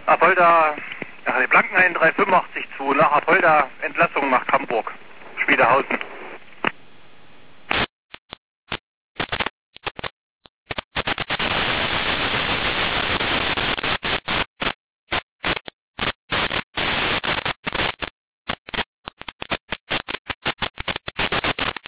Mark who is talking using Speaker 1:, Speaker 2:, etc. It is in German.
Speaker 1: Apolda, die Blanken 385 zu, nach Apolda Entlassung nach Hamburg, Schmiedehausen.